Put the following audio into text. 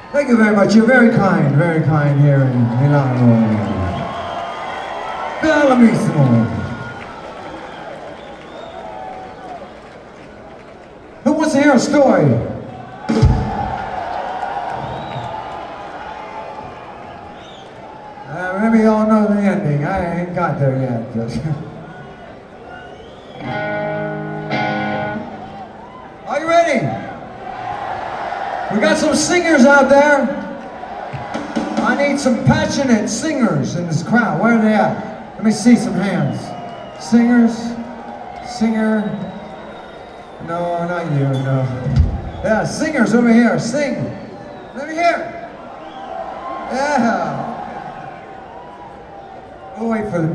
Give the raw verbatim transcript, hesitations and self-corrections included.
Thank you very much. You're very kind, very kind here in Milano. Bellissimo. Who wants to hear a story? Uh, maybe y'all know the ending. I ain't got there yet. Are you ready? We got some singers out there. I need some passionate singers in this crowd. Where are they at? Let me see some hands. Singers? Singer? No, not you, no. Yeah, singers over here. Sing. Let me hear. Yeah. We'll wait for the